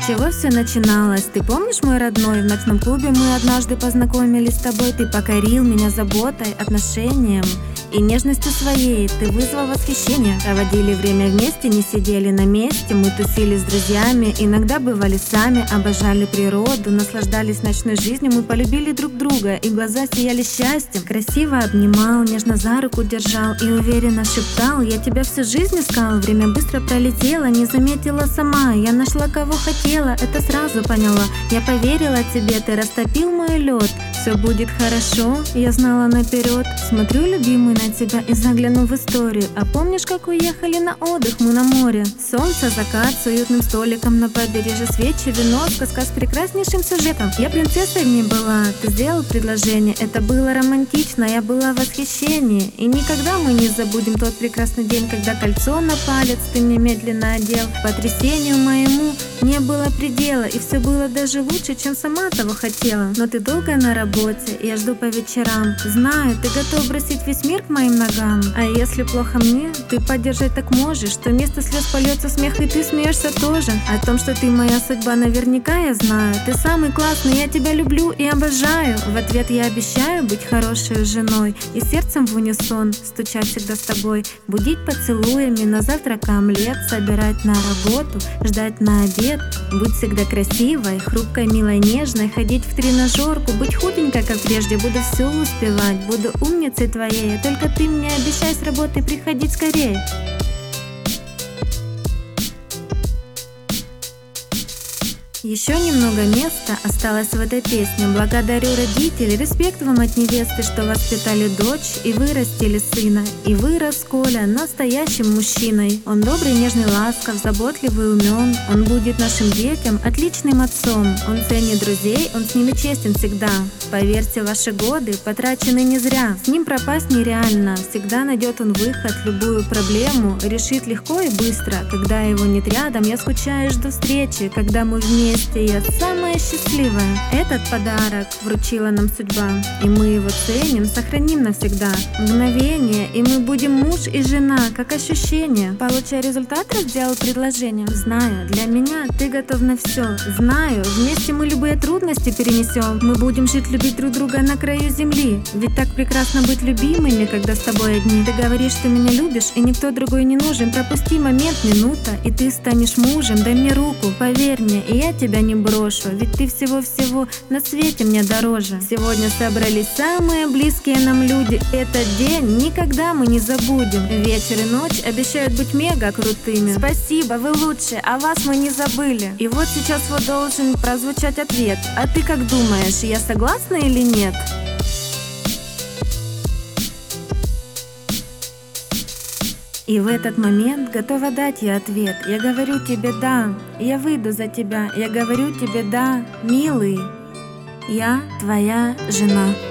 чего все начиналось? Ты помнишь, мой родной? В ночном клубе мы однажды познакомились с тобой. Ты покорил меня заботой, отношением и нежностью своей. Ты вызвал восхищение. Проводили время вместе, не сидели на месте. Мы тусили с друзьями, иногда бывали сами. Обожали природу, наслаждались ночной жизнью. Мы полюбили друг друга, и глаза сияли счастьем. Красиво обнимал, нежно за руку держал и уверенно шептал: я тебя всю жизнь искал. Время быстро пролетело, не заметила сама. Я нашла кого хотела, это сразу поняла. Я поверила тебе, ты растопил мой лед. Все будет хорошо, я знала наперед. Смотрю, любимый, на тебя и загляну в историю. А помнишь, как уехали на отдых мы на море? Солнце, закат с уютным столиком на побережье, свечи, вино, сказка с прекраснейшим сюжетом. Я принцессой в ней была, ты сделал предложение. Это было романтично, я была в восхищении. И никогда мы не забудем тот прекрасный день, когда кольцо на палец ты мне медленно одел. Потрясению моему не было предела, и все было даже лучше, чем сама того хотела. Но ты долго на работе, я жду по вечерам. Знаю, ты готов бросить весь мир к моим ногам. А если плохо мне, ты поддержать так можешь, что вместо слез польется смех, и ты смеешься тоже. О том, что ты моя судьба, наверняка я знаю. Ты самый классный, я тебя люблю и обожаю. В ответ я обещаю быть хорошей женой и сердцем в унисон стучать всегда с тобой. Будить поцелуями, на завтрак омлет, собирать на работу, ждать на обед. Быть всегда красивой, хрупкой, милой, нежной, ходить в тренажерку, быть худенькой, как прежде. Буду все успевать, буду умницей твоей. Только ты мне обещай с работы приходить скорее. Еще немного места осталось в этой песне. Благодарю родителей, респект вам от невесты, что воспитали дочь и вырастили сына. И вырос Коля настоящим мужчиной. Он добрый, нежный, ласков, заботливый, умен. Он будет нашим детям отличным отцом. Он ценит друзей, он с ними честен всегда. Поверьте, ваши годы потрачены не зря. С ним пропасть нереально. Всегда найдет он выход, любую проблему решит легко и быстро. Когда его нет рядом, я скучаю и жду встречи. Когда мы вместе, я самая счастливая. Этот подарок вручила нам судьба, и мы его ценим, сохраним навсегда. Мгновение, и мы будем муж и жена, как ощущение. Получая результат, сделал предложение. Знаю, для меня ты готов на все. Знаю, вместе мы любые трудности перенесем. Мы будем жить, любить друг друга на краю земли. Ведь так прекрасно быть любимыми, когда с тобой одни. Ты говоришь, ты меня любишь, и никто другой не нужен. Пропусти момент, минута, и ты станешь мужем. Дай мне руку, поверь мне, и я тебя не брошу. Ведь ты всего-всего на свете мне дороже. Сегодня собрались самые близкие нам люди. Этот день никогда мы не забудем. Вечер и ночь обещают быть мега крутыми. Спасибо, вы лучшие, а вас мы не забыли. И вот сейчас вот должен прозвучать ответ. А ты как думаешь, я согласна или нет? И в этот момент готова дать я ответ. Я говорю тебе да, я выйду за тебя. Я говорю тебе да, милый, я твоя жена.